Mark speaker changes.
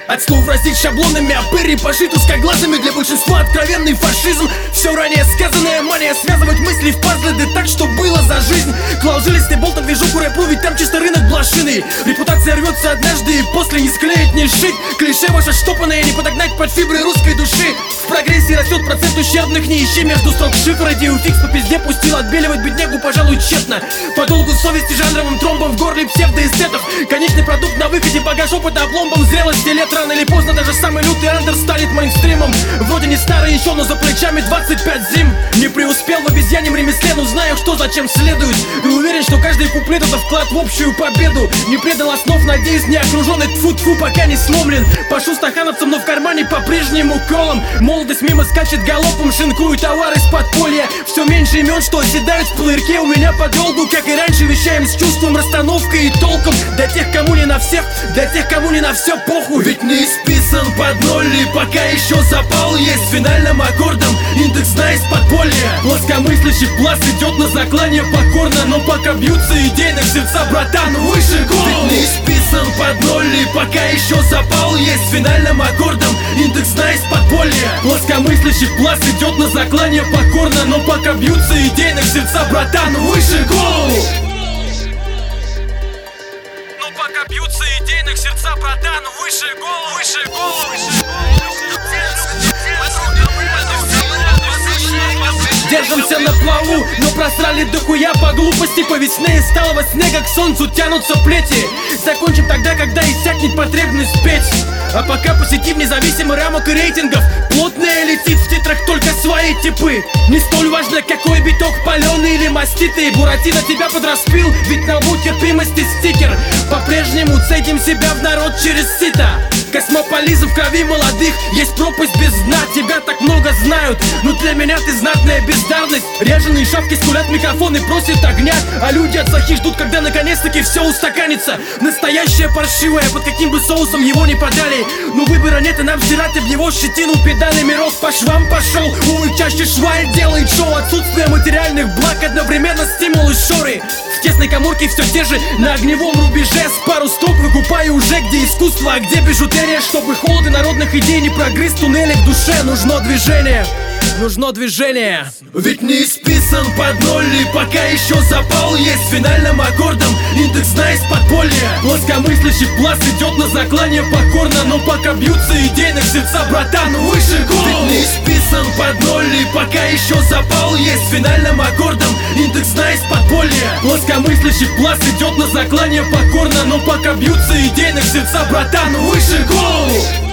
Speaker 1: От слов разить шаблонами, а пыри пошит узкоглазыми. Для большинства откровенный фашизм. Все ранее сказанное, мания связывать мысли в пазлы, да так, что было за жизнь. Клал жилистый болтом движуху рэпу, ведь там чисто рынок блошиный. Репутация рвется однажды и после не склеить, не сшить. Клише ваше штопанное не подогнать под фибры русской души. В прогрессии растет процент ущербных, не ищи между строк шифр. Радиофикс по пизде пустил, отбеливать беднягу, пожалуй, тщетно. По долгу совести жанровым тромбом в горле псевдоэстетов. Конечный продукт на выходе, багаж опыта опломбом зрелости лет. Рано или поздно даже самый лютый андер станет мейнстримом. Вроде не старый еще, но за плечами 25 зим. Не преуспел в обезьяньем ремесле, но знаю, что зачем следует. И уверен, что каждый куплет это вклад в общую победу. Не предал основ, надеюсь, не окруженный тьфу-тьфу, пока не сломлен. Пошу стахановцам, но в кармане по-прежнему колом. Молодость мимо скачет галопом, шинкую товар из подполья. Все меньше имен, что оседают в плеерке у меня по долгу. Как и раньше, вещаем с чувством, расстановкой и толком. Для тех, кому не на всех, для тех, кому не на все похуй. Ведь не исписан под ноль, и пока еще запал есть финальным аккордом. Индекс дна из подполья. Плоскомыслящих пласт идет на заклание покорно, но пока бьются идейных сердца, братан, выше гол. Ведь не исписан под ноль, и пока еще запал есть финальным аккордом. Индекс дна из подполья. Плоскомыслящих пласт идет на заклание покорно, но пока бьются идейных сердца, братан, выше гол. Но пока бьются идейных сердца, братан, выше гол, выше гол, выше гол. Держимся на плаву, но просрали дохуя по глупости. По весне из сталого снега к солнцу тянутся плети. Закончим тогда, когда иссякнет потребность петь. А пока посетим независимый рамок и рейтингов. Плотная летит в титрах только свои типы. Не столь важно, какой биток, паленый или маститый. Буратино тебя подраспил, ведь на лбу терпимости стикер. По-прежнему цедим себя в народ через сито. Космополизм в крови молодых, есть пропасть без дна. Тебя так много знают, но для меня ты знатная бездарность. Ряженые шапки скулят микрофоны, просят огня. А люди от сахи ждут, когда наконец-таки все устаканится. Настоящее паршивое, под каким бы соусом его не подали. Но выбора нет, и нам стирать об его щетину педалями. Рост по швам пошел, увы, чаще шваль делает шоу. Отсутствие материальных благ, одновременно стимул и шоры. В тесной каморке все те же, на огневом рубеже. С пару строк выкупаю уже, где искусство, а где бижутерия. Чтобы холоды народных идей не прогрыз туннели в душе, нужно движение. Нужно движение. Ведь не исписан под ноль, и пока еще запал есть финальным аккордом. Индекс дна из подполья. Плоскомыслящих пласт идет на заклание покорно, но пока бьются идейных сердца, братан, выше гол. Ведь не исписан под ноль, и пока еще запал есть финальным аккордом. Индекс дна из подполья. Плоскомыслящих пласт идет на заклание покорно, но пока бьются идейных сердца, братан, выше гол.